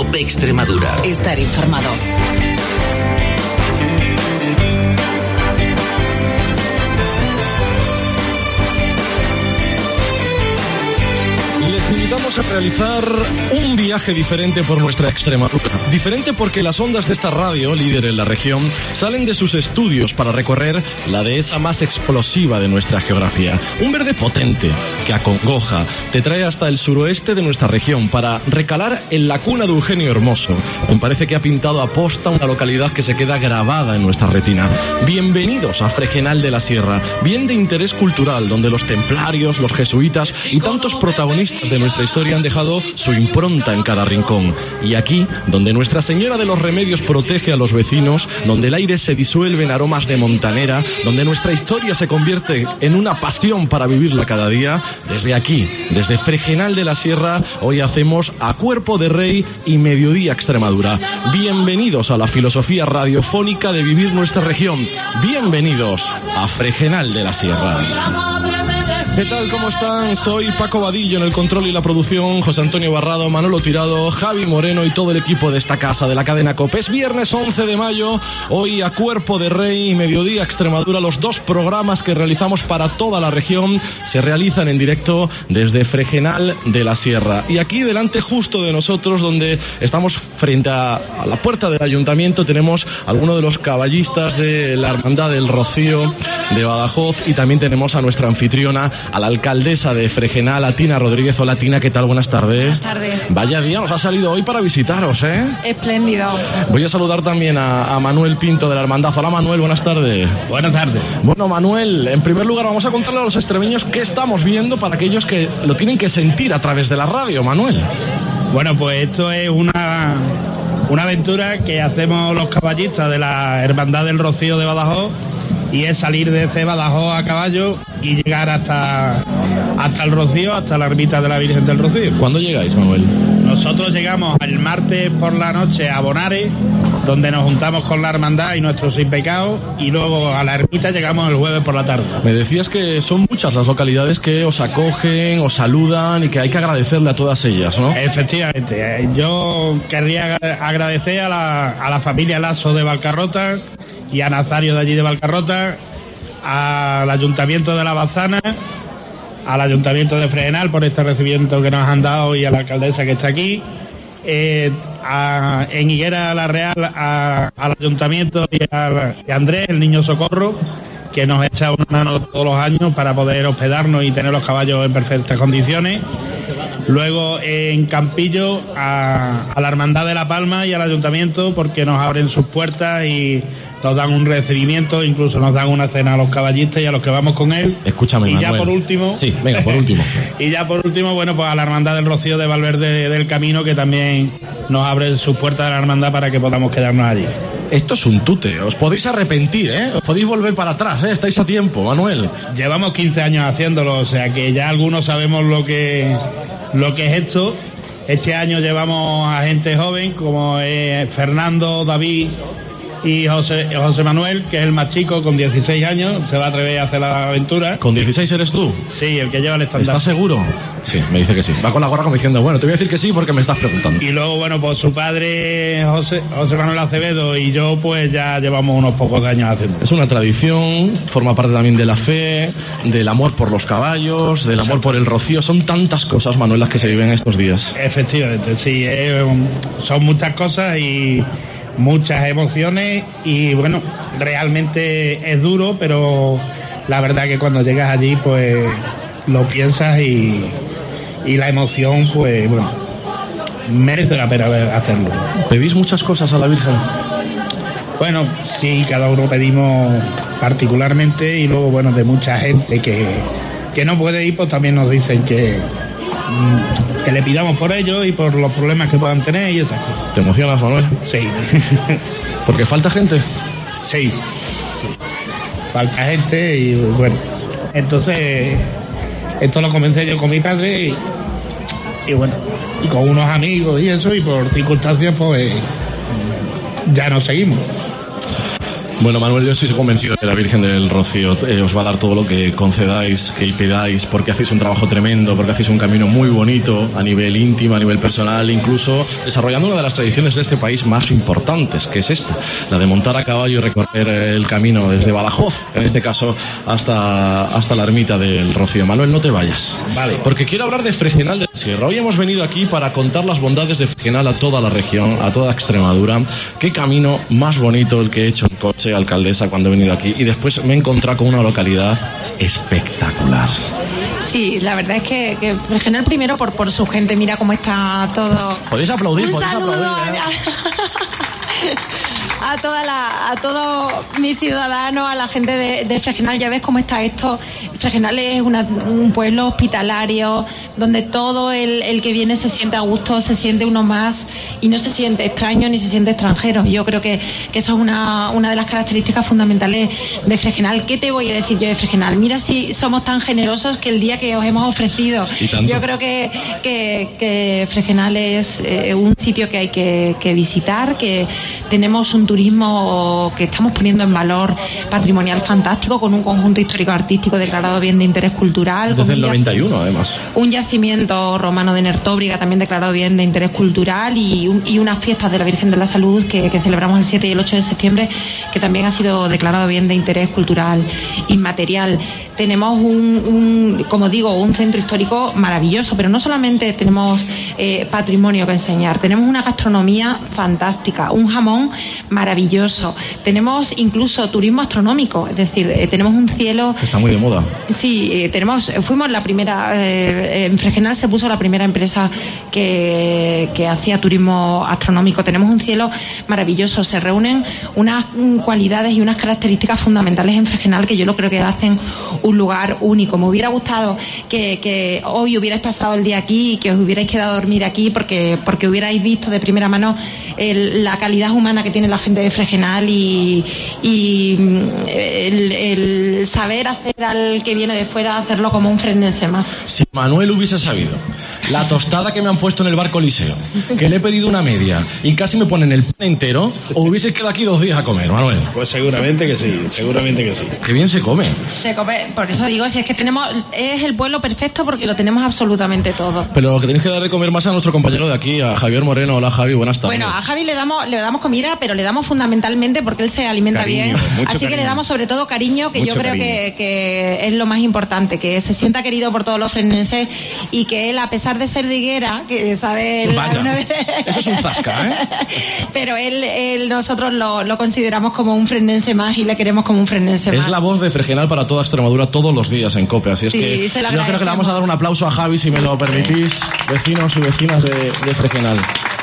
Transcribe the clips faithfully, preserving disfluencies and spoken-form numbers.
COPE Extremadura. Estar informado. Vamos a realizar un viaje diferente por nuestra Extremadura. Diferente porque las ondas de esta radio, líder en la región, salen de sus estudios para recorrer la dehesa más explosiva de nuestra geografía. Un verde potente que acongoja, te trae hasta el suroeste de nuestra región para recalar en la cuna de Eugenio Hermoso. Me parece que ha pintado a posta una localidad que se queda grabada en nuestra retina. Bienvenidos a Fregenal de la Sierra, bien de interés cultural, donde los templarios, los jesuitas y tantos protagonistas de nuestra historia han dejado su impronta en cada rincón. Y aquí, donde Nuestra Señora de los Remedios protege a los vecinos, donde el aire se disuelve en aromas de montanera, donde nuestra historia se convierte en una pasión para vivirla cada día, desde aquí, desde Fregenal de la Sierra, hoy hacemos A Cuerpo de Rey y Mediodía Extremadura. Bienvenidos a la filosofía radiofónica de vivir nuestra región. Bienvenidos a Fregenal de la Sierra. ¿Qué tal? ¿Cómo están? Soy Paco Vadillo en el control y la producción, José Antonio Barrado, Manolo Tirado, Javi Moreno y todo el equipo de esta casa, de la cadena COPE. Es viernes once de mayo, hoy A Cuerpo de Rey y Mediodía Extremadura, los dos programas que realizamos para toda la región, se realizan en directo desde Fregenal de la Sierra. Y aquí delante justo de nosotros, donde estamos frente a, a la puerta del ayuntamiento, tenemos a algunos de los caballistas de la Hermandad del Rocío de Badajoz y también tenemos a nuestra anfitriona, a la alcaldesa de Fregenal, a Tina Rodríguez. Hola Tina, ¿qué tal? Buenas tardes. Buenas tardes. Vaya día nos ha salido hoy para visitaros, ¿eh? Espléndido. Voy a saludar también a, a Manuel Pinto de la Hermandad. Hola Manuel, buenas tardes. Buenas tardes. Bueno Manuel, en primer lugar vamos a contarle a los extremeños qué estamos viendo para aquellos que lo tienen que sentir a través de la radio, Manuel. Bueno, pues esto es una, una aventura que hacemos los caballistas de la Hermandad del Rocío de Badajoz, y es salir de ese Badajoz a caballo y llegar hasta, hasta el Rocío, hasta la ermita de la Virgen del Rocío. ¿Cuándo llegáis, Manuel? Nosotros llegamos el martes por la noche a Bonares, donde nos juntamos con la hermandad y nuestros sin pecados, y luego a la ermita llegamos el jueves por la tarde. Me decías que son muchas las localidades que os acogen, os saludan y que hay que agradecerle a todas ellas, ¿no? Efectivamente. Yo querría agradecer a la, a la familia Lasso de Valcarrota y a Nazario de allí de Valcarrota, al Ayuntamiento de La Bazana, al Ayuntamiento de Fregenal por este recibimiento que nos han dado y a la alcaldesa que está aquí, eh, a, en Higuera La Real a, al Ayuntamiento y a, y a Andrés, el Niño Socorro, que nos echa una mano todos los años para poder hospedarnos y tener los caballos en perfectas condiciones. Luego en Campillo a, a la Hermandad de La Palma y al Ayuntamiento, porque nos abren sus puertas y nos dan un recibimiento, incluso nos dan una cena a los caballistas y a los que vamos con él. Escúchame, y Manuel. ya por último... Sí, venga, por último. y ya por último, bueno, pues a la Hermandad del Rocío de Valverde del Camino, que también nos abre sus puertas de la hermandad para que podamos quedarnos allí. Esto es un tute, os podéis arrepentir, ¿eh? Os podéis volver para atrás, ¿eh? Estáis a tiempo, Manuel. Llevamos quince años haciéndolo, o sea que ya algunos sabemos lo que, lo que es esto. Este año llevamos a gente joven como eh, Fernando, David y José, José Manuel, que es el más chico, con dieciséis años, se va a atrever a hacer la aventura. ¿Con dieciséis eres tú? Sí, el que lleva el estándar. ¿Estás seguro? Sí, me dice que sí. Va con la gorra como diciendo, bueno, te voy a decir que sí porque me estás preguntando. Y luego, bueno, pues su padre, José, José Manuel Acevedo, y yo, pues ya llevamos unos pocos años haciendo. Es una tradición, forma parte también de la fe, del amor por los caballos, del amor por el Rocío. Son tantas cosas, Manuel, las que se viven estos días. Efectivamente, sí. Eh, son muchas cosas y muchas emociones, y bueno, realmente es duro, pero la verdad que cuando llegas allí pues lo piensas y, y la emoción pues bueno, merece la pena hacerlo. ¿Pedís muchas cosas a la Virgen? Bueno, sí, cada uno pedimos particularmente, y luego bueno, de mucha gente que, que no puede ir, pues también nos dicen que que le pidamos por ellos y por los problemas que puedan tener y esas cosas. ¿Te emocionas, Manuel? Sí. ¿Porque falta gente? Sí. sí. Falta gente y bueno. Entonces, esto lo comencé yo con mi padre y, y bueno, y con unos amigos y eso, y por circunstancias pues ya nos seguimos. Bueno, Manuel, yo estoy convencido de que la Virgen del Rocío eh, os va a dar todo lo que concedáis, que pidáis, porque hacéis un trabajo tremendo, porque hacéis un camino muy bonito a nivel íntimo, a nivel personal, incluso desarrollando una de las tradiciones de este país más importantes, que es esta, la de montar a caballo y recorrer el camino desde Badajoz, en este caso, hasta, hasta la ermita del Rocío. Manuel, no te vayas, vale, porque quiero hablar de Fregenal de la Sierra. Hoy hemos venido aquí para contar las bondades de Fregenal a toda la región, a toda Extremadura. Qué camino más bonito el que he hecho en coche, alcaldesa, cuando he venido aquí, y después me he encontrado con una localidad espectacular. Sí, la verdad es que, que Fregenal primero por, por su gente, mira cómo está todo. Podéis aplaudir, Un podéis saludo aplaudir. ¿eh? a, a toda la, a todos mis ciudadanos, a la gente de, de Fregenal. Ya ves cómo está esto. Fregenal es una, un pueblo hospitalario donde todo el, el que viene se siente a gusto, se siente uno más y no se siente extraño ni se siente extranjero. Yo creo que, que eso es una, una de las características fundamentales de Fregenal. ¿Qué te voy a decir yo de Fregenal? Mira si somos tan generosos que el día que os hemos ofrecido, yo creo que, que, que Fregenal es eh, un sitio que hay que, que visitar, que tenemos un turismo que estamos poniendo en valor patrimonial fantástico, con un conjunto histórico-artístico declarado bien de interés cultural. Desde el noventa y uno, además. Un yacimiento romano de Nertóbriga también declarado bien de interés cultural y, un, y unas fiestas de la Virgen de la Salud que, que celebramos el siete y el ocho de septiembre, que también ha sido declarado bien de interés cultural inmaterial. Tenemos un, un como digo, un centro histórico maravilloso, pero no solamente tenemos eh, patrimonio que enseñar, tenemos una gastronomía fantástica, un jamón maravilloso, tenemos incluso turismo astronómico, es decir, eh, tenemos un cielo... Está muy de moda. Sí, eh, tenemos, fuimos la primera, eh, en Fregenal se puso la primera empresa que, que hacía turismo astronómico. Tenemos un cielo maravilloso, se reúnen unas cualidades y unas características fundamentales en Fregenal que yo lo creo que hacen un lugar único. Me hubiera gustado que, que hoy hubierais pasado el día aquí y que os hubierais quedado a dormir aquí porque, porque hubierais visto de primera mano el, la calidad humana que tiene la gente de Fregenal y, y el, el saber hacer al que viene de fuera, hacerlo como un frenense más. Si Manuel hubiese sabido la tostada que me han puesto en el bar Coliseo, que le he pedido una media y casi me ponen el pan entero, o hubiese quedado aquí dos días a comer, Manuel. Pues seguramente que sí, seguramente que sí. Qué bien se come. Se come, por eso digo, si es que tenemos, es el pueblo perfecto porque lo tenemos absolutamente todo. Pero lo que tenéis que dar de comer más a nuestro compañero de aquí, a Javier Moreno. Hola, Javi, buenas tardes. Bueno, a Javi le damos, le damos comida, pero le damos fundamentalmente porque él se alimenta Cariño, bien. mucho Así cariño. que le damos sobre todo cariño, que Mucho yo creo que, que es lo más importante, que se sienta querido por todos los frenenses y que él, a pesar de ser de Higuera, que sabe... Vaya, eso es un zasca, ¿eh? Pero él, él nosotros lo, lo consideramos como un frenense más y le queremos como un frenense más. Es la voz de Fregenal para toda Extremadura todos los días en COPE, así es Sí, que se lo yo creo que le agradecemos. vamos a dar un aplauso a Javi, si me lo permitís, vecinos y vecinas de, de Fregenal.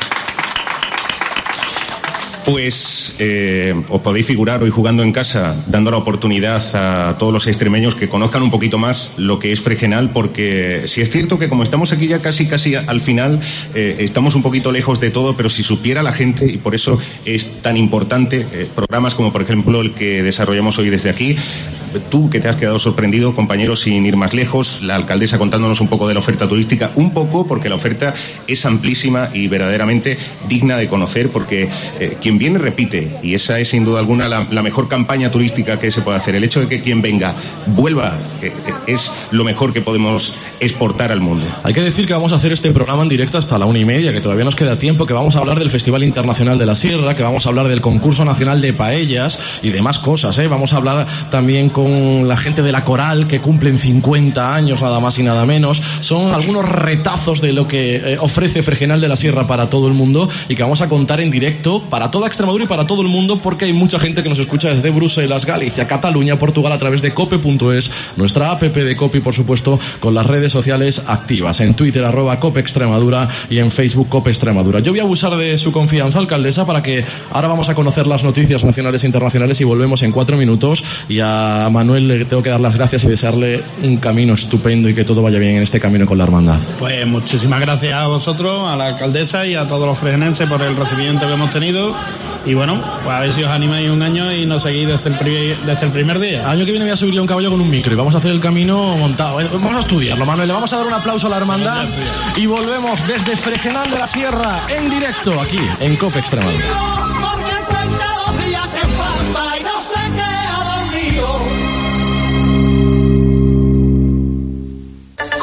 Pues eh, os podéis figurar hoy jugando en casa, dando la oportunidad a todos los extremeños que conozcan un poquito más lo que es Fregenal, porque si es cierto que como estamos aquí ya casi casi al final, eh, estamos un poquito lejos de todo, pero si supiera la gente, y por eso es tan importante, eh, programas como por ejemplo el que desarrollamos hoy desde aquí, tú que te has quedado sorprendido, compañeros, sin ir más lejos, la alcaldesa contándonos un poco de la oferta turística, un poco porque la oferta es amplísima y verdaderamente digna de conocer, porque eh, quien viene repite, y esa es sin duda alguna la, la mejor campaña turística que se puede hacer. El hecho de que quien venga vuelva eh, eh, es lo mejor que podemos exportar al mundo. Hay que decir que vamos a hacer este programa en directo hasta la una y media, que todavía nos queda tiempo, que vamos a hablar del Festival Internacional de la Sierra, que vamos a hablar del Concurso Nacional de Paellas y demás cosas, ¿eh? Vamos a hablar también con la gente de la Coral, que cumplen cincuenta años, nada más y nada menos. Son algunos retazos de lo que eh, ofrece Fregenal de la Sierra para todo el mundo y que vamos a contar en directo para toda Extremadura y para todo el mundo, porque hay mucha gente que nos escucha desde Bruselas, Galicia, Cataluña, Portugal, a través de cope punto es, nuestra app de Cope, y por supuesto con las redes sociales activas, en Twitter arroba Cope Extremadura y en Facebook Cope Extremadura. Yo voy a abusar de su confianza, alcaldesa, para que ahora vamos a conocer las noticias nacionales e internacionales y volvemos en cuatro minutos. Y a Manuel le tengo que dar las gracias y desearle un camino estupendo y que todo vaya bien en este camino con la hermandad. Pues muchísimas gracias a vosotros, a la alcaldesa y a todos los fregenenses por el recibimiento que hemos tenido. Y bueno, pues a ver si os animáis un año y nos seguís desde el, primer, desde el primer día. El año que viene voy a subir yo un caballo con un micro y vamos a hacer el camino montado. Vamos a estudiarlo, Manuel. Le vamos a dar un aplauso a la hermandad y volvemos desde Fregenal de la Sierra en directo aquí en Cope Extremadura. Porque cuenta los días que falta y no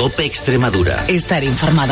COPE Extremadura. Estar informado.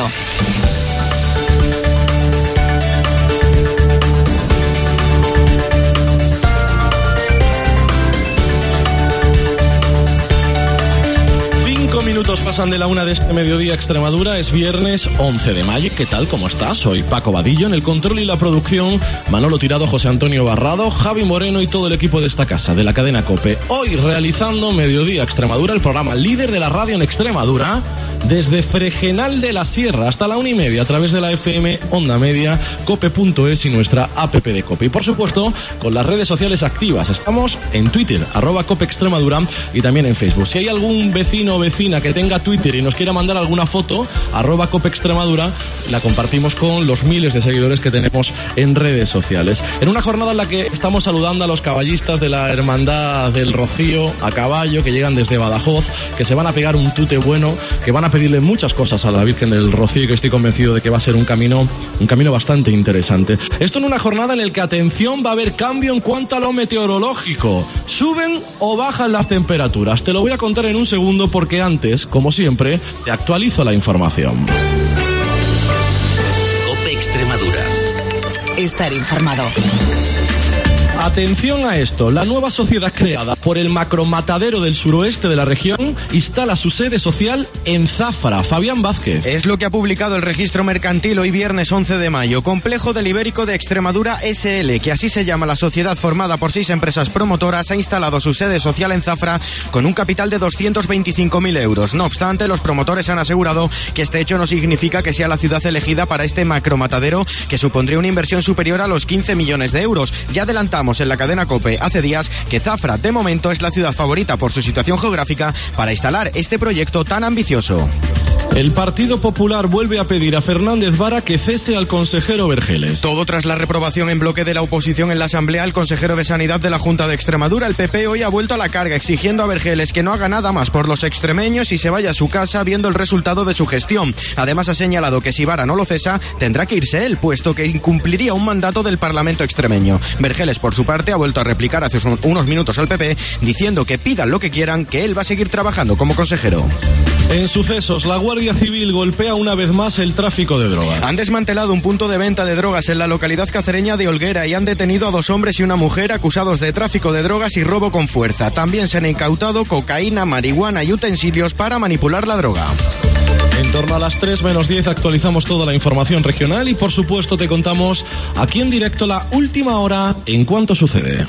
Minutos pasan de la una de este mediodía Extremadura. Es viernes once de mayo. ¿Qué tal? ¿Cómo estás? Soy Paco Vadillo. En el control y la producción, Manolo Tirado, José Antonio Barrado, Javi Moreno y todo el equipo de esta casa, de la cadena COPE. Hoy realizando Mediodía Extremadura, el programa líder de la radio en Extremadura, desde Fregenal de la Sierra hasta la una y media, a través de la F M Onda Media, cope punto es y nuestra app de COPE. Y por supuesto, con las redes sociales activas. Estamos en Twitter, arroba COPE Extremadura, y también en Facebook. Si hay algún vecino o vecina que tenga Twitter y nos quiera mandar alguna foto, arroba COPE Extremadura, la compartimos con los miles de seguidores que tenemos en redes sociales. En una jornada en la que estamos saludando a los caballistas de la Hermandad del Rocío a caballo, que llegan desde Badajoz, que se van a pegar un tute bueno, que van a pedirle muchas cosas a la Virgen del Rocío, y que estoy convencido de que va a ser un camino, un camino bastante interesante. Esto en una jornada en la que, atención, va a haber cambio en cuanto a lo meteorológico. Suben o bajan las temperaturas. Te lo voy a contar en un segundo, porque antes, como siempre, te actualizo la información. COPE Extremadura. Estar informado. Atención a esto, la nueva sociedad creada por el macromatadero del suroeste de la región instala su sede social en Zafra. Fabián Vázquez. Es lo que ha publicado el registro mercantil hoy viernes once de mayo. Complejo del Ibérico de Extremadura S L, que así se llama la sociedad formada por seis empresas promotoras, ha instalado su sede social en Zafra con un capital de doscientos veinticinco mil euros. No obstante, los promotores han asegurado que este hecho no significa que sea la ciudad elegida para este macromatadero, que supondría una inversión superior a los quince millones de euros. Ya adelantamos en la cadena COPE hace días que Zafra, de momento, es la ciudad favorita por su situación geográfica para instalar este proyecto tan ambicioso. El Partido Popular vuelve a pedir a Fernández Vara que cese al consejero Vergeles. Todo tras la reprobación en bloque de la oposición en la Asamblea al consejero de Sanidad de la Junta de Extremadura. El P P hoy ha vuelto a la carga, exigiendo a Vergeles que no haga nada más por los extremeños y se vaya a su casa viendo el resultado de su gestión. Además, ha señalado que si Vara no lo cesa, tendrá que irse él, puesto que incumpliría un mandato del Parlamento extremeño. Vergeles, por su parte, ha vuelto a replicar hace unos minutos al P P, diciendo que pidan lo que quieran, que él va a seguir trabajando como consejero. En sucesos, la Guardia Civil golpea una vez más el tráfico de drogas. Han desmantelado un punto de venta de drogas en la localidad cacereña de Olguera y han detenido a dos hombres y una mujer acusados de tráfico de drogas y robo con fuerza. También se han incautado cocaína, marihuana y utensilios para manipular la droga. En torno a las tres menos diez actualizamos toda la información regional y, por supuesto, te contamos aquí en directo la última hora en cuanto sucede.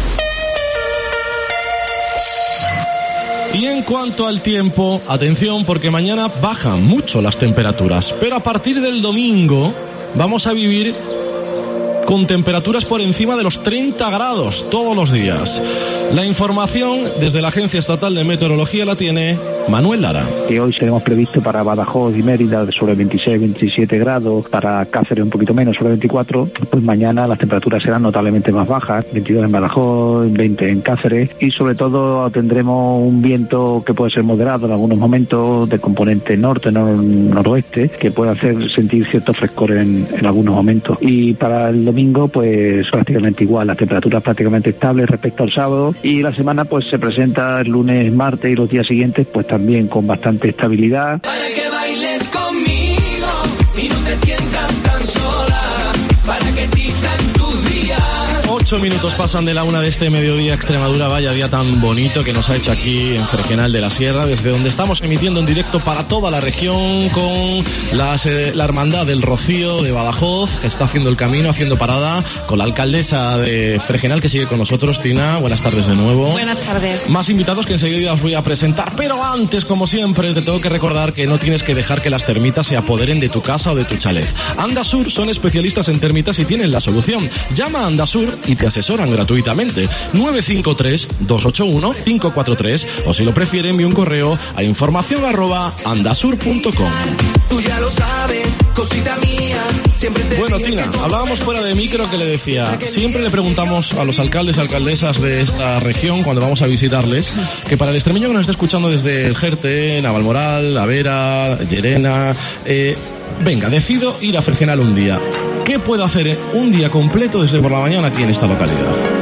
Y en cuanto al tiempo, atención, porque mañana bajan mucho las temperaturas, pero a partir del domingo vamos a vivir con temperaturas por encima de los treinta grados todos los días. La información desde la Agencia Estatal de Meteorología la tiene Manuel Lara. Que hoy tenemos previsto para Badajoz y Mérida sobre veintiséis, veintisiete grados, para Cáceres un poquito menos, sobre veinticuatro, pues mañana las temperaturas serán notablemente más bajas, veintidós en Badajoz, veinte en Cáceres, y sobre todo tendremos un viento que puede ser moderado en algunos momentos, de componente norte, nor- noroeste, que puede hacer sentir cierto frescor en, en algunos momentos. Y para el domingo, pues prácticamente igual, las temperaturas prácticamente estables respecto al sábado, y la semana pues se presenta el lunes, martes y los días siguientes pues también con bastante estabilidad. Para que bailes conmigo y no te sientas tan sola, para que existan tus días. Ocho minutos pasan de la una de este mediodía Extremadura. Vaya día tan bonito que nos ha hecho aquí en Fregenal de la Sierra, desde donde estamos emitiendo en directo para toda la región con las, eh, la Hermandad del Rocío de Badajoz, que está haciendo el camino, haciendo parada, con la alcaldesa de Fregenal que sigue con nosotros. Tina, buenas tardes de nuevo. Buenas tardes. Más invitados que enseguida os voy a presentar, pero antes, como siempre, te tengo que recordar que no tienes que dejar que las termitas se apoderen de tu casa o de tu chalet. Andasur son especialistas en termitas y tienen la solución. Llama a Andasur y te asesoran gratuitamente. nueve cinco tres, dos ocho uno, cinco cuatro tres, o si lo prefieren, envíe un correo a información arroba andasur punto com. Tú ya lo sabes, cosita mía, siempre te Bueno, Tina, hablábamos fuera de micro que le decía, siempre le preguntamos a los alcaldes y alcaldesas de esta región cuando vamos a visitarles, que para el extremeño que nos está escuchando desde el Jerte, Navalmoral, La Vera, Llerena, eh, venga, decido ir a Fregenal un día. ¿Qué puedo hacer un día completo desde por la mañana aquí en esta localidad?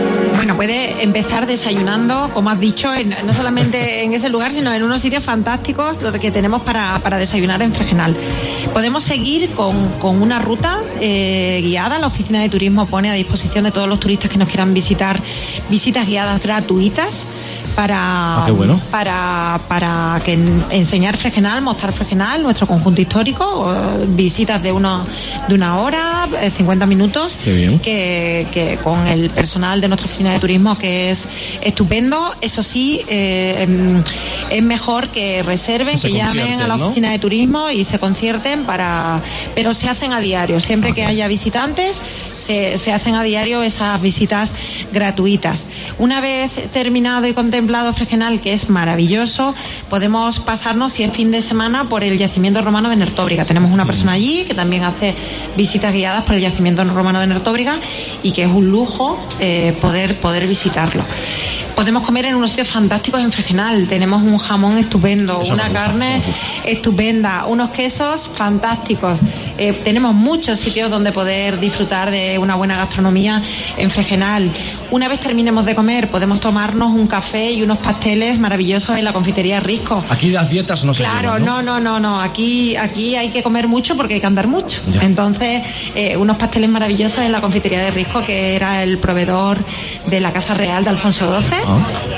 Bueno, puede empezar desayunando, como has dicho, en, no solamente en ese lugar, sino en unos sitios fantásticos que tenemos para, para desayunar en Fregenal. Podemos seguir con, con una ruta eh, guiada. La Oficina de Turismo pone a disposición de todos los turistas que nos quieran visitar visitas guiadas gratuitas para, ah, qué bueno. para, para que enseñar Fregenal, mostrar Fregenal, nuestro conjunto histórico, visitas de, uno, de una hora, cincuenta minutos, que, que con el personal de nuestra Oficina de Turismo, que es estupendo. Eso sí, eh, es mejor que reserven, que, que llamen a la Oficina, ¿no?, de Turismo y se concierten para... Pero se hacen a diario, siempre okay. que haya visitantes, se, se hacen a diario esas visitas gratuitas. Una vez terminado y contemplado Fregenal, que es maravilloso, podemos pasarnos, si es fin de semana, por el yacimiento romano de Nertóbriga. Tenemos una persona allí que también hace visitas guiadas por el yacimiento romano de Nertóbriga y que es un lujo eh, poder, poder visitarlo. Podemos comer en unos sitios fantásticos en Fregenal. Tenemos un jamón estupendo, Eso una gusta, carne estupenda, unos quesos fantásticos. Eh, tenemos muchos sitios donde poder disfrutar de una buena gastronomía en Fregenal. Una vez terminemos de comer, podemos tomarnos un café y unos pasteles maravillosos en la confitería Risco. Aquí las dietas no se Claro, llevan, ¿no? no, no, no, no. Aquí, aquí hay que comer mucho porque hay que andar mucho. Ya. Entonces, eh, unos pasteles maravillosos en la confitería de Risco, que era el proveedor de la Casa Real de Alfonso doce. Ah.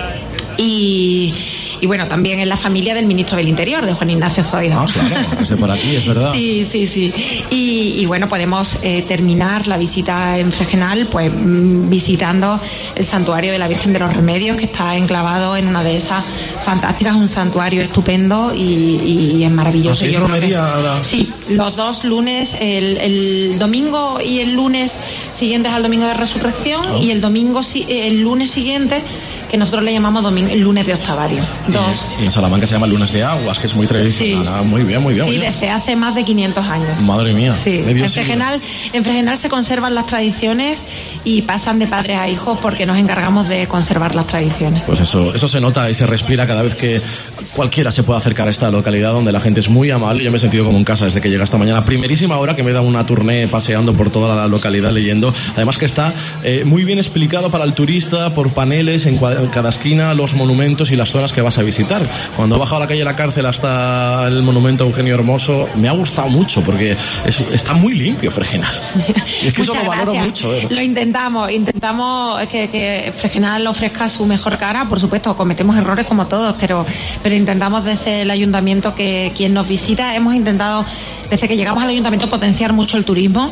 Y, y bueno, también en la familia del ministro del Interior, de Juan Ignacio Zoido. Ah, claro, ese por aquí, es verdad. Sí, sí, sí. Y, y bueno, podemos eh, terminar la visita en Fregenal pues mm, visitando el santuario de la Virgen de los Remedios, que está enclavado en una de esas fantásticas, un santuario estupendo y, y es maravilloso. ¿Así, Yo romería? Que, sí, los dos lunes, el, el domingo y el lunes siguientes al domingo de Resurrección, oh. y el domingo el lunes siguiente, que nosotros le llamamos domingo, el lunes de Octavario. Dos. Y en Salamanca se llama lunes de aguas, que es muy tradicional. Sí. Ah, muy bien, muy bien. Sí, muy bien. desde hace más de quinientos años. Madre mía. Sí. En Fregenal, en Fregenal se conservan las tradiciones y pasan de padres a hijos porque nos encargamos de conservar las tradiciones. Pues eso, eso se nota y se respira cada vez que cualquiera se puede acercar a esta localidad donde la gente es muy amable. Yo me he sentido como en casa desde que llega esta mañana. Primerísima hora que me da una tournée paseando por toda la localidad leyendo. Además que está eh, muy bien explicado para el turista por paneles en, en cada esquina, los monumentos y las zonas que vas a visitar. Cuando he bajado a la calle La Cárcel hasta el monumento a Eugenio Hermoso, me ha gustado mucho porque es, está muy limpio Fregenal. Y es que Muchas eso lo valoro gracias. mucho. ¿eh? Lo intentamos, intentamos que, que Fregenal ofrezca su mejor cara. Por supuesto, cometemos errores como todos, pero, pero intentamos desde el ayuntamiento que quien nos visita, hemos intentado desde que llegamos al ayuntamiento potenciar mucho el turismo.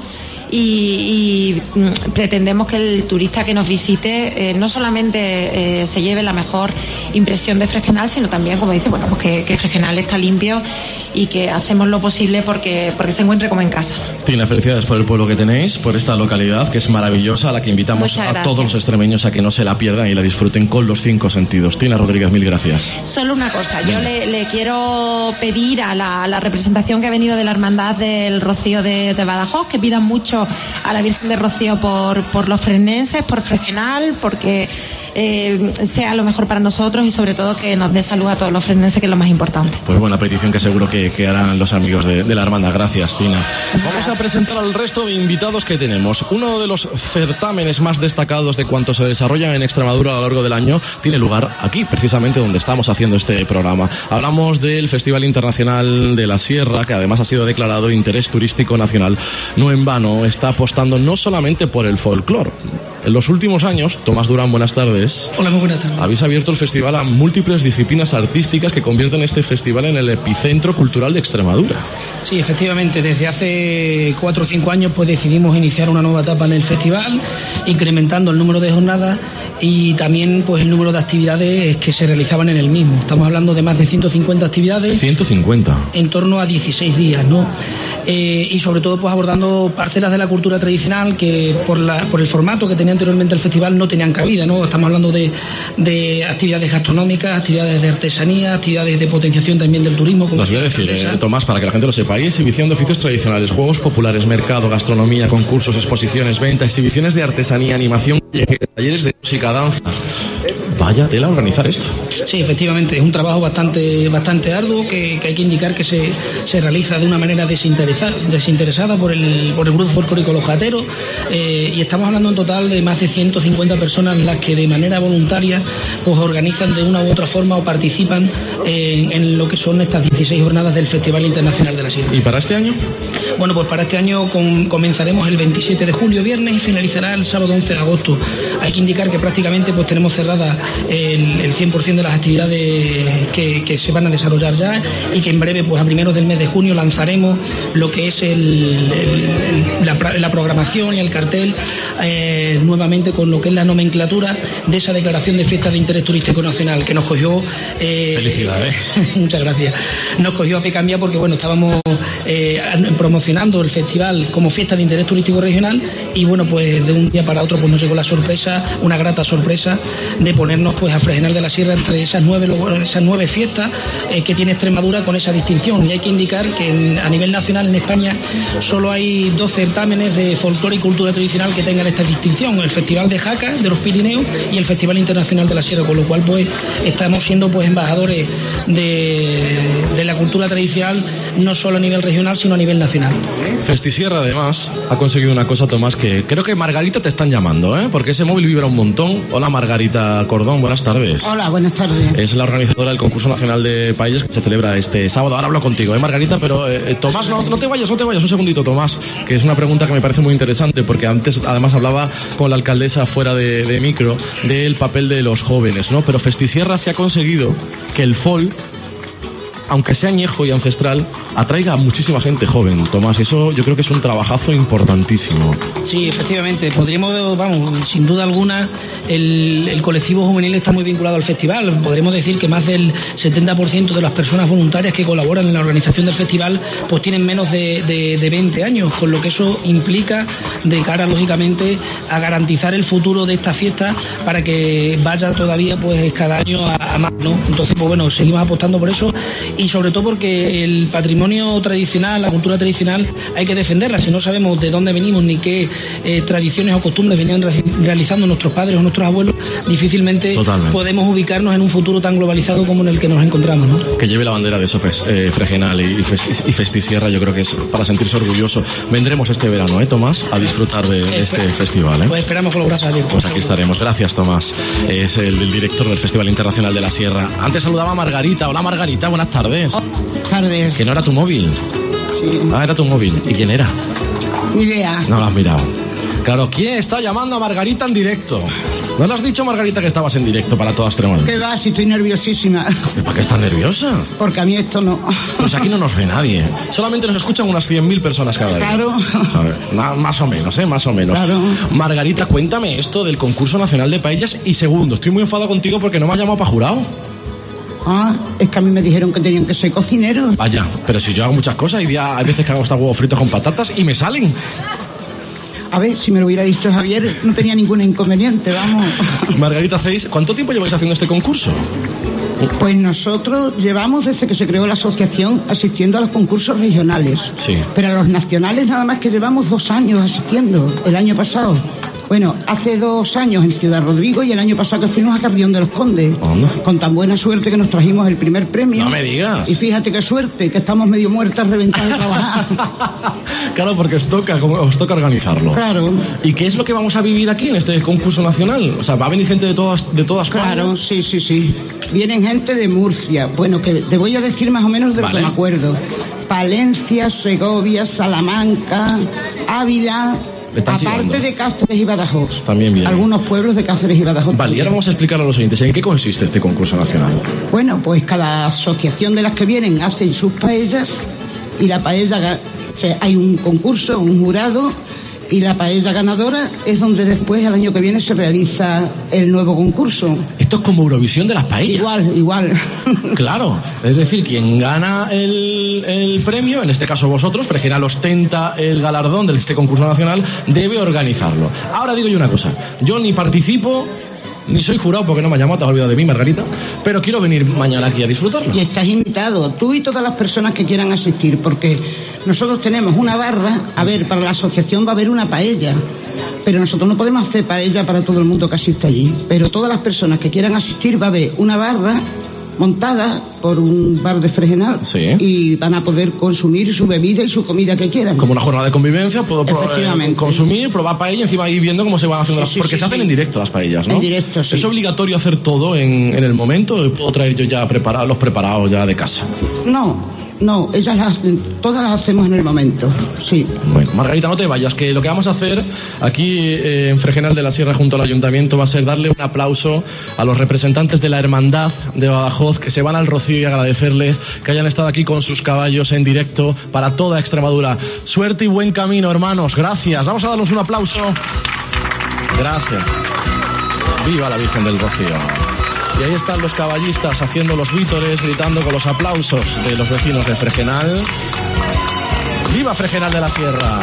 Y, y mm, pretendemos que el turista que nos visite eh, no solamente eh, se lleve la mejor impresión de Fregenal, sino también, como dice, bueno, pues que, que Fregenal está limpio y que hacemos lo posible porque, porque se encuentre como en casa. Tina, felicidades por el pueblo que tenéis, por esta localidad que es maravillosa, a la que invitamos a todos los extremeños a que no se la pierdan y la disfruten con los cinco sentidos. Tina Rodríguez, mil gracias. Solo una cosa, yo le, le quiero pedir a la, a la representación que ha venido de la Hermandad del Rocío de, de Badajoz que pidan mucho a la Virgen de Rocío por, por los frenenses, por Fregenal, porque eh, sea lo mejor para nosotros y sobre todo que nos dé salud a todos los frenenses, que es lo más importante. Pues buena petición que seguro que, que harán los amigos de, de la hermandad. Gracias, Tina. Vamos a presentar al resto de invitados que tenemos. Uno de los certámenes más destacados de cuantos se desarrollan en Extremadura a lo largo del año tiene lugar aquí, precisamente donde estamos haciendo este programa. Hablamos del Festival Internacional de la Sierra, que además ha sido declarado de interés turístico nacional. No en vano, está apostando no solamente por el folclore. En los últimos años, Tomás Durán, buenas tardes. Hola, muy buenas tardes. Habéis abierto el festival a múltiples disciplinas artísticas que convierten este festival en el epicentro cultural de Extremadura. Sí, efectivamente, desde hace cuatro o cinco años pues decidimos iniciar una nueva etapa en el festival, incrementando el número de jornadas y también pues el número de actividades que se realizaban en el mismo. Estamos hablando de más de ciento cincuenta actividades. ciento cincuenta. En torno a dieciséis días, ¿no? Eh, y sobre todo pues abordando parcelas de la cultura tradicional que por, la, por el formato que tenía anteriormente el festival no tenían cabida, ¿no? Estamos hablando de, de actividades gastronómicas, actividades de artesanía, actividades de potenciación también del turismo. Como Nos voy a decir, eh, Tomás, para que la gente lo sepa, hay exhibición de oficios tradicionales, juegos populares, mercado, gastronomía, concursos, exposiciones, venta, exhibiciones de artesanía, animación, talleres de música, danza. Vaya tela organizar esto. Sí, efectivamente, es un trabajo bastante bastante arduo que, que hay que indicar que se, se realiza de una manera desinteresada, desinteresada por el, por el Grupo Folclórico Los Gateros, eh, y estamos hablando en total de más de ciento cincuenta personas las que de manera voluntaria pues organizan de una u otra forma o participan en, en lo que son estas dieciséis jornadas del Festival Internacional de la Sierra. ¿Y para este año? Bueno, pues para este año com- comenzaremos el veintisiete de julio, viernes, y finalizará el sábado once de agosto. Hay que indicar que prácticamente pues tenemos cerrada el, el cien por ciento de las actividades que, que se van a desarrollar ya, y que en breve, pues a primeros del mes de junio, lanzaremos lo que es el, el, la, la programación y el cartel, eh, nuevamente con lo que es la nomenclatura de esa declaración de fiesta de interés turístico nacional que nos cogió... Eh, Felicidades. Muchas gracias. Nos cogió a pie cambia porque, bueno, estábamos eh, promocionando el festival como fiesta de interés turístico regional, y bueno, pues de un día para otro pues nos llegó la sorpresa, una grata sorpresa, de ponernos pues a Fregenal de la Sierra entre esas nueve, esas nueve fiestas eh, que tiene Extremadura con esa distinción. Y hay que indicar que en, a nivel nacional en España solo hay dos certámenes de folclore y cultura tradicional que tengan esta distinción: el Festival de Jaca de los Pirineos y el Festival Internacional de la Sierra, con lo cual pues estamos siendo pues embajadores de, de la cultura tradicional, no solo a nivel regional sino a nivel nacional. Festisierra además ha conseguido una cosa, Tomás, que creo que Margarita te están llamando, ¿eh? Porque ese móvil vibra un montón. Hola, Margarita Cordón, buenas tardes. Hola, buenas tardes. Es la organizadora del concurso nacional de paellas que se celebra este sábado. Ahora hablo contigo, ¿eh, Margarita? Pero eh, Tomás, no, no te vayas, no te vayas, un segundito, Tomás, que es una pregunta que me parece muy interesante, porque antes además hablaba con la alcaldesa fuera de, de micro del papel de los jóvenes, ¿no? Pero Festisierra se ha conseguido que el folk, aunque sea añejo y ancestral, atraiga a muchísima gente joven, Tomás. Eso yo creo que es un trabajazo importantísimo. Sí, efectivamente. Podríamos, vamos, sin duda alguna, el, el colectivo juvenil está muy vinculado al festival. Podremos decir que más del setenta por ciento de las personas voluntarias que colaboran en la organización del festival pues tienen menos de, de, de veinte años, con lo que eso implica de cara, lógicamente, a garantizar el futuro de esta fiesta para que vaya todavía pues cada año a, a más, ¿no? Entonces, pues bueno, seguimos apostando por eso, y sobre todo porque el patrimonio tradicional, la cultura tradicional, hay que defenderla. Si no sabemos de dónde venimos ni qué eh, tradiciones o costumbres venían re- realizando nuestros padres o nuestros abuelos, difícilmente Totalmente. podemos ubicarnos en un futuro tan globalizado como en el que nos encontramos, ¿no? Que lleve la bandera de eso, eh, Fregenal y, fes- y Festisierra, yo creo que es para sentirse orgulloso. Vendremos este verano, ¿eh, Tomás? A disfrutar de, de este festival, ¿eh? Pues esperamos con los brazos abiertos. Pues aquí estaremos. Gracias, Tomás. Es el, el director del Festival Internacional de la Sierra. Antes saludaba a Margarita. Hola, Margarita, buenas tardes. Buenas tardes. ¿Que no era tu móvil? Sí. Ah, era tu móvil. ¿Y quién era? Ni idea. No lo has mirado. Claro, ¿quién está llamando a Margarita en directo? ¿No le has dicho, Margarita, que estabas en directo para toda Extremadura? ¿Qué va? Si estoy nerviosísima. ¿Para qué estás nerviosa? Porque a mí esto no. Pues aquí no nos ve nadie. Solamente nos escuchan unas cien mil personas cada día. Claro. A ver, na- más o menos, ¿eh? Más o menos. Claro. Margarita, cuéntame esto del concurso nacional de paellas. Y segundo, estoy muy enfadado contigo porque no me has llamado para jurado. Ah, es que a mí me dijeron que tenían que ser cocineros. Vaya, pero si yo hago muchas cosas, hay, día, hay veces que hago hasta huevos fritos con patatas y me salen. A ver, si me lo hubiera dicho Javier, no tenía ningún inconveniente, vamos. Margarita, ¿hacéis? ¿Cuánto tiempo lleváis haciendo este concurso? Pues nosotros llevamos desde que se creó la asociación asistiendo a los concursos regionales. Sí. Pero a los nacionales nada más que llevamos dos años asistiendo, el año pasado. Bueno, hace dos años en Ciudad Rodrigo y el año pasado que fuimos a Carrión de los Condes. ¿Onda? Con tan buena suerte que nos trajimos el primer premio. No me digas. Y fíjate qué suerte, que estamos medio muertas, reventadas de trabajar. Claro, porque os toca, como os toca organizarlo. Claro. ¿Y qué es lo que vamos a vivir aquí en este concurso nacional? O sea, ¿va a venir gente de todas, de todas partes? Claro, sí, sí, sí. Vienen gente de Murcia. Bueno, que te voy a decir más o menos de Vale. lo que me acuerdo. Palencia, Segovia, Salamanca, Ávila... Están Aparte siguiendo. de Cáceres y Badajoz. También vienen. Algunos pueblos de Cáceres y Badajoz. Vale, y ahora vamos a explicar a los oyentes en qué consiste este concurso nacional. Bueno, pues cada asociación de las que vienen hacen sus paellas y la paella, ga- o sea, hay un concurso, un jurado, y la paella ganadora es donde después el año que viene se realiza el nuevo concurso. Esto es como Eurovisión de las paellas. Igual, igual. Claro, es decir, quien gana el, el premio, en este caso vosotros, Fregenal ostenta el galardón de este concurso nacional, debe organizarlo. Ahora digo yo una cosa, yo ni participo, ni soy jurado porque no me ha llamado, te has olvidado de mí, Margarita, pero quiero venir mañana aquí a disfrutarlo. Y estás invitado, tú y todas las personas que quieran asistir, porque nosotros tenemos una barra, a ver, para la asociación va a haber una paella, pero nosotros no podemos hacer paella para todo el mundo que asiste allí. Pero todas las personas que quieran asistir va a haber una barra montada por un bar de Fregenal, sí, y van a poder consumir su bebida y su comida que quieran. Como una jornada de convivencia, puedo pro- eh, consumir, probar paella, encima ir viendo cómo se van haciendo Sí, las... sí, porque sí, se hacen sí. en directo las paellas, ¿no? En directo, sí. ¿Es obligatorio hacer todo en, en el momento? ¿O puedo traer yo ya preparado, los preparados ya de casa? No, no, ellas las hacen, todas las hacemos en el momento, sí. Bueno, Margarita, no te vayas, que lo que vamos a hacer aquí eh, en Fregenal de la Sierra junto al Ayuntamiento va a ser darle un aplauso a los representantes de la Hermandad de Badajoz que se van al Rocío y agradecerles que hayan estado aquí con sus caballos en directo para toda Extremadura. Suerte y buen camino, hermanos. Gracias. Vamos a darnos un aplauso. Gracias. Viva la Virgen del Rocío. Y ahí están los caballistas haciendo los vítores, gritando con los aplausos de los vecinos de Fregenal. ¡Viva Fregenal de la Sierra!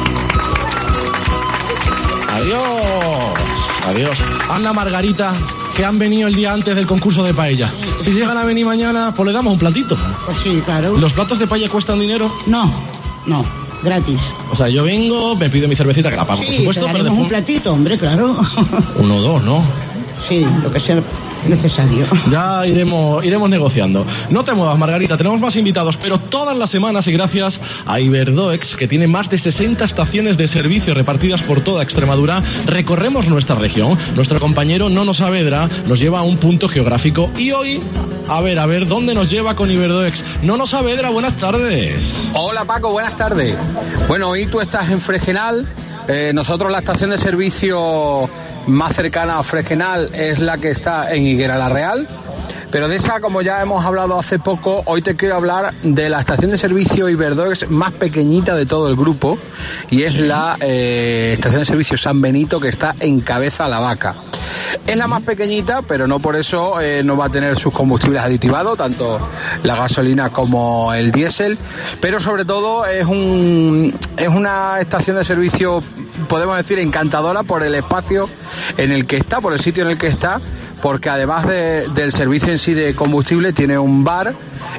¡Adiós! ¡Adiós! Anda, Margarita, que han venido el día antes del concurso de paella. Si llegan a venir mañana, pues le damos un platito. Pues sí, claro. ¿Los platos de paella cuestan dinero? No, no, gratis. O sea, yo vengo, me pido mi cervecita, que la pago, Sí, por supuesto, te pero daremos después... un platito, hombre, claro. Uno o dos, ¿no? Sí, lo que sea necesario. Ya iremos, iremos negociando. No te muevas, Margarita, tenemos más invitados, pero todas las semanas y gracias a Iberdoex, que tiene más de sesenta estaciones de servicio repartidas por toda Extremadura, recorremos nuestra región. Nuestro compañero Nono Saavedra nos lleva a un punto geográfico y hoy, a ver, a ver, ¿dónde nos lleva con Iberdoex? Nono Saavedra, buenas tardes. Hola Paco, buenas tardes. Bueno, hoy tú estás en Fregenal, eh, nosotros la estación de servicio más cercana a Fregenal es la que está en Higuera la Real, pero de esa, como ya hemos hablado hace poco, hoy te quiero hablar de la estación de servicio Iberdoex más pequeñita de todo el grupo, y es la eh, estación de servicio San Benito, que está en Cabeza la Vaca. Es la más pequeñita, pero no por eso eh, no va a tener sus combustibles aditivados, tanto la gasolina como el diésel, pero sobre todo es un es una estación de servicio, podemos decir, encantadora por el espacio en el que está, por el sitio en el que está, porque además de, del servicio en sí de combustible, tiene un bar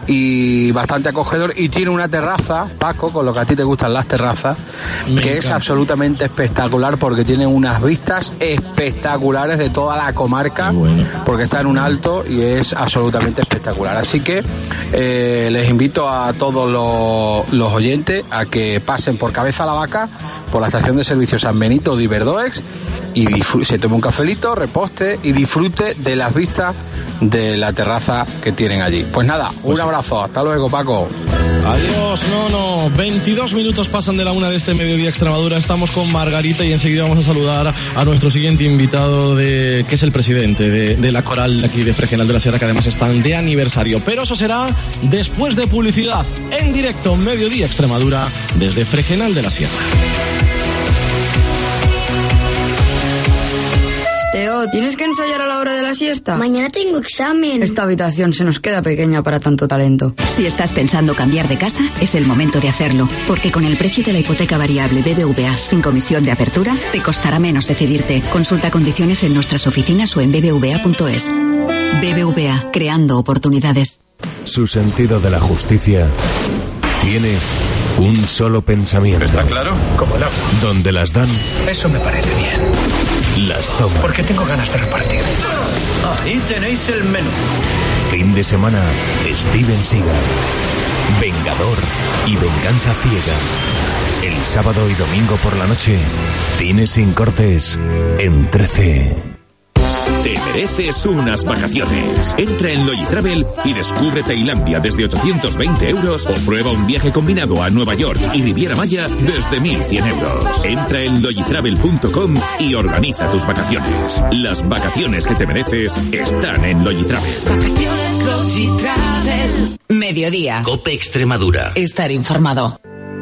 y bastante acogedor, y tiene una terraza, Paco, con lo que a ti te gustan las terrazas, Me que encanta. es absolutamente espectacular, porque tiene unas vistas espectaculares de toda la comarca, bueno, porque está en un alto y es absolutamente espectacular. Así que eh, les invito a todos los, los oyentes a que pasen por Cabeza la Vaca, por la estación de servicio San Benito de Iberdoex, y disfr- se tome un cafelito, reposte y disfrute de las vistas de la terraza que tienen allí. Pues nada, un Pues sí. abrazo, hasta luego Paco. Adiós, no, no. veintidós minutos pasan de la una de este mediodía Extremadura. Estamos con Margarita y enseguida vamos a saludar a nuestro siguiente invitado, de, que es el presidente de, de la coral de aquí de Fregenal de la Sierra, que además están de aniversario. Pero eso será después de publicidad, en directo, mediodía Extremadura, desde Fregenal de la Sierra. Teo, ¿tienes que ensayar a la hora de la siesta? Mañana tengo examen. Esta habitación se nos queda pequeña para tanto talento. Si estás pensando cambiar de casa, es el momento de hacerlo, porque con el precio de la hipoteca variable B B V A sin comisión de apertura, te costará menos decidirte. Consulta condiciones en nuestras oficinas o en b b v a punto es. B B V A, creando oportunidades. Su sentido de la justicia tiene un solo pensamiento. ¿Está claro? Como el agua. Donde las dan, Eso me parece bien. las toma. Porque tengo ganas de repartir. Ahí tenéis el menú. Fin de semana, Steven Seagal. Vengador y venganza ciega. El sábado y domingo por la noche, cine sin cortes en trece. Te mereces unas vacaciones. Entra en Logitravel y descubre Tailandia desde ochocientos veinte euros o prueba un viaje combinado a Nueva York y Riviera Maya desde mil cien euros. Entra en logitravel punto com y organiza tus vacaciones. Las vacaciones que te mereces están en Logitravel. Vacaciones Logitravel. Mediodía. Cope Extremadura. Estar informado.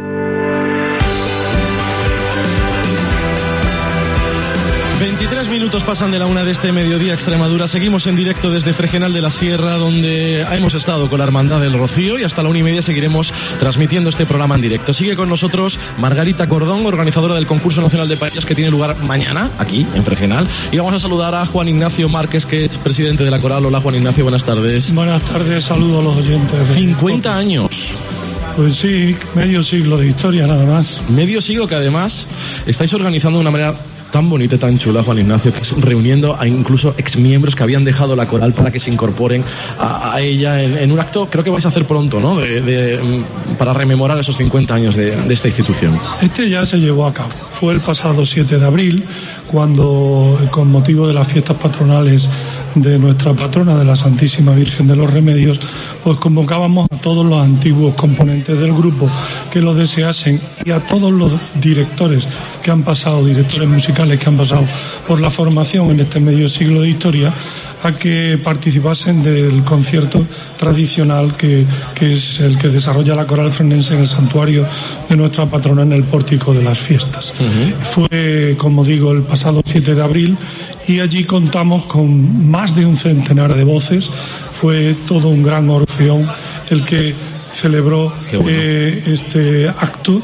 veintitrés minutos pasan de la una de este mediodía Extremadura. Seguimos en directo desde Fregenal de la Sierra, donde hemos estado con la Hermandad del Rocío, y hasta la una y media seguiremos transmitiendo este programa en directo. Sigue con nosotros Margarita Cordón, organizadora del concurso nacional de paellas que tiene lugar mañana aquí en Fregenal, y vamos a saludar a Juan Ignacio Márquez, que es presidente de la coral. Hola Juan Ignacio, buenas tardes. Buenas tardes, saludo a los oyentes. cincuenta años. Pues sí, medio siglo de historia nada más. Medio siglo que además estáis organizando de una manera tan bonita y tan chula, Juan Ignacio, que es reuniendo a incluso exmiembros que habían dejado la coral para que se incorporen a, a ella en, en un acto, creo que vais a hacer pronto, ¿no? De, de, para rememorar esos cincuenta años de, de esta institución. Este ya se llevó a cabo. Fue el pasado siete de abril, cuando, con motivo de las fiestas patronales de nuestra patrona, de la Santísima Virgen de los Remedios, pues convocábamos a todos los antiguos componentes del grupo que lo deseasen y a todos los directores que han pasado, directores musicales que han pasado por la formación en este medio siglo de historia, a que participasen del concierto tradicional que, que es el que desarrolla la Coral Fresnense en el santuario de nuestra patrona en el pórtico de las fiestas. Uh-huh. Fue, como digo, el pasado siete de abril y allí contamos con más de un centenar de voces. Fue todo un gran orfeón el que celebró bueno. eh, este acto.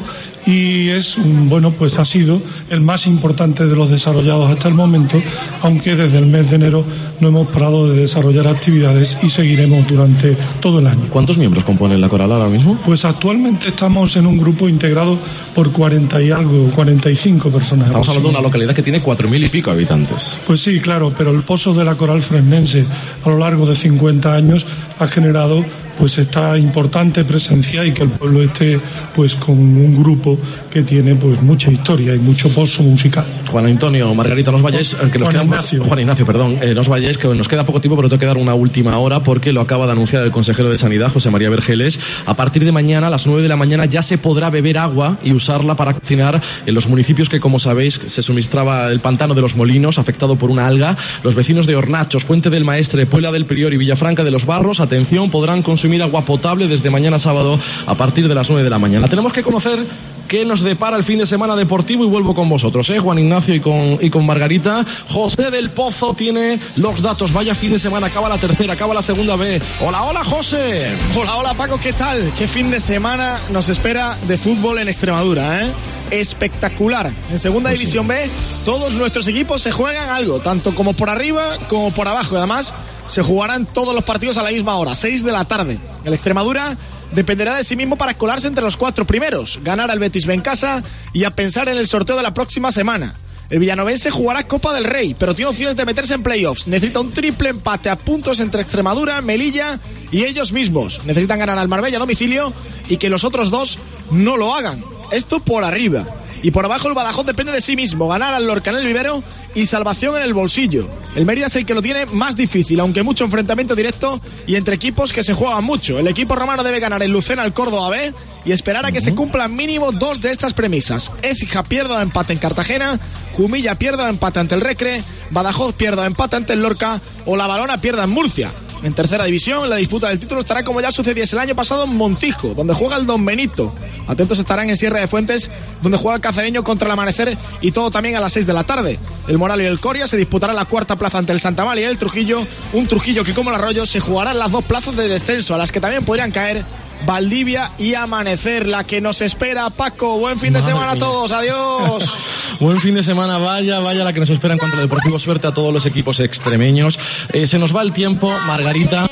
Y es un, bueno, pues ha sido el más importante de los desarrollados hasta el momento, aunque desde el mes de enero no hemos parado de desarrollar actividades y seguiremos durante todo el año. ¿Cuántos miembros componen la coral ahora mismo? Pues actualmente estamos en un grupo integrado por cuarenta y algo, cuarenta y cinco personas. Estamos hablando de una localidad que tiene cuatro mil y pico habitantes. Pues sí, claro, pero el pozo de la coral fresnense a lo largo de cincuenta años ha generado pues esta importante presencia y que el pueblo esté pues con un grupo que tiene pues mucha historia y mucho pozo musical. Juan Antonio, Margarita, nos vayáis, que nos Juan queda, Ignacio. Juan Ignacio, perdón, eh, nos vayáis, que nos queda poco tiempo, pero tengo que dar una última hora porque lo acaba de anunciar el consejero de Sanidad, José María Vergeles. A partir de mañana, a las nueve de la mañana, ya se podrá beber agua y usarla para cocinar en los municipios que, como sabéis, se suministraba el pantano de los Molinos, afectado por una alga. Los vecinos de Hornachos, Fuente del Maestre, Puebla del Prior y Villafranca de los Barros, atención, podrán consumir agua potable desde mañana sábado a partir de las nueve de la mañana. Tenemos que conocer qué nos depara el fin de semana deportivo y vuelvo con vosotros, ¿eh? Juan Ignacio y con, y con Margarita. José del Pozo tiene los datos. Vaya fin de semana, acaba la tercera, acaba la segunda B. Hola, hola, José. Hola, hola, Paco, ¿qué tal? ¿Qué fin de semana nos espera de fútbol en Extremadura, eh? Espectacular. En segunda pues división sí. B, todos nuestros equipos se juegan algo, tanto como por arriba como por abajo. Y además, se jugarán todos los partidos a la misma hora, seis de la tarde. El Extremadura dependerá de sí mismo para colarse entre los cuatro primeros, ganar al Betis B en casa y a pensar en el sorteo de la próxima semana. El villanovense jugará Copa del Rey, pero tiene opciones de meterse en playoffs. Necesita un triple empate a puntos entre Extremadura, Melilla y ellos mismos. Necesitan ganar al Marbella a domicilio y que los otros dos no lo hagan. Esto por arriba. Y por abajo el Badajoz depende de sí mismo, ganar al Lorca en el vivero y salvación en el bolsillo. El Mérida es el que lo tiene más difícil, aunque mucho enfrentamiento directo y entre equipos que se juegan mucho. El equipo romano debe ganar en Lucena al Córdoba B y esperar a que uh-huh. se cumplan mínimo dos de estas premisas. Écija pierda o empate en Cartagena, Jumilla pierda o empate ante el Recre, Badajoz pierda o empate ante el Lorca o La Valona pierda en Murcia. En tercera división, la disputa del título estará como ya sucediese el año pasado en Montijo, donde juega el Don Benito. Atentos estarán en Sierra de Fuentes, donde juega el Cacereño contra el Amanecer y todo también a las seis de la tarde. El Moral y el Coria se disputará la cuarta plaza ante el Santa María y el Trujillo, un Trujillo que como el Arroyo se jugarán las dos plazas de descenso, a las que también podrían caer Valdivia y Amanecer, la que nos espera. Paco, buen fin de Madre semana mía. A todos, adiós. Buen fin de semana, vaya, vaya la que nos espera en cuanto a deportivo. Suerte a todos los equipos extremeños. Eh, se nos va el tiempo, Margarita.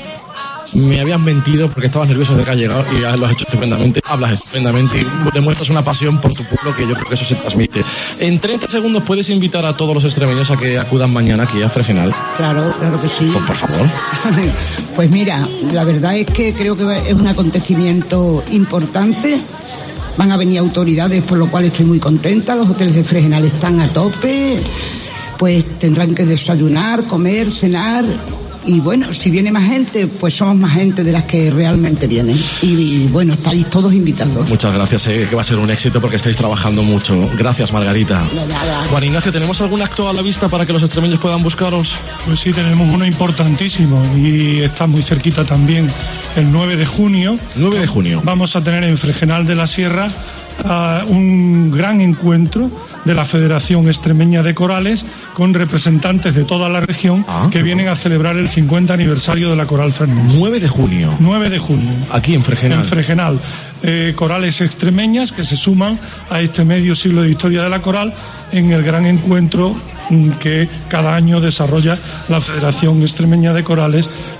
Me habías mentido porque estabas nervioso de que has llegado y lo has hecho estupendamente. Hablas estupendamente y demuestras una pasión por tu pueblo que yo creo que eso se transmite. En treinta segundos puedes invitar a todos los extremeños a que acudan mañana aquí a Fregenal. Claro, claro que sí. Pues por favor. Pues mira, la verdad es que creo que es un acontecimiento importante. Van a venir autoridades, por lo cual estoy muy contenta. Los hoteles de Fregenal están a tope. Pues tendrán que desayunar, comer, cenar. Y bueno, si viene más gente, pues somos más gente de las que realmente vienen. Y, y bueno, estáis todos invitados. Muchas gracias, eh, que va a ser un éxito porque estáis trabajando mucho. Gracias, Margarita. De nada. Juan Ignacio, ¿tenemos algún acto a la vista para que los extremeños puedan buscaros? Pues sí, tenemos uno importantísimo y está muy cerquita también. El nueve de junio. nueve de junio. Vamos a tener en Fregenal de la Sierra uh, un gran encuentro de la Federación Extremeña de Corales con representantes de toda la región ah, que vienen a celebrar el cincuenta aniversario de la Coral Fresnense. nueve de junio. nueve de junio. Aquí en Fregenal. En Fregenal. Eh, corales extremeñas que se suman a este medio siglo de historia de la coral en el gran encuentro que cada año desarrolla la Federación Extremeña de Corales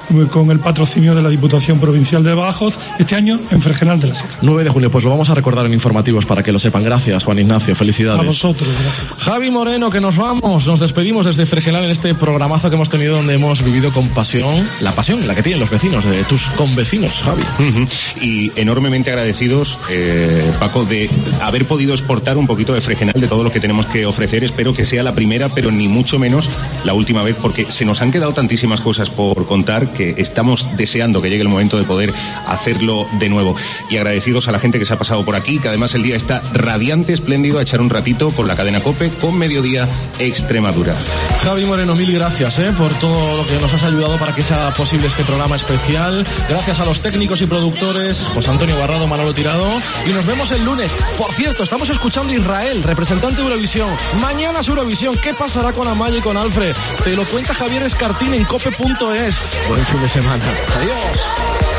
con el patrocinio de la Diputación Provincial de Badajoz, este año en Fregenal de la Sierra. nueve de junio, pues lo vamos a recordar en informativos para que lo sepan. Gracias, Juan Ignacio, felicidades. A vosotros, gracias. Javi Moreno, que nos vamos, nos despedimos desde Fregenal en este programazo que hemos tenido donde hemos vivido con pasión, la pasión, la que tienen los vecinos, de tus convecinos, Javi. Uh-huh. Y enormemente agradecidos, eh, Paco, de haber podido exportar un poquito de Fregenal, de todo lo que tenemos que ofrecer. Espero que sea la primera, pero ni mucho menos la última vez, porque se nos han quedado tantísimas cosas por contar que estamos deseando que llegue el momento de poder hacerlo de nuevo. Y agradecidos a la gente que se ha pasado por aquí, que además el día está radiante, espléndido, a echar un ratito con la cadena COPE, con Mediodía Extremadura. Javi Moreno, mil gracias eh, por todo lo que nos has ayudado para que sea posible este programa especial. Gracias a los técnicos y productores, José Antonio Barrado, Manolo Tirado, y nos vemos el lunes. Por cierto, estamos escuchando a Israel, representante de Eurovisión. Mañana es Eurovisión. ¿Qué pasará con Amaya y con Alfred? Te lo cuenta Javier Escartín en cope punto es. Buen fin de semana. Adiós.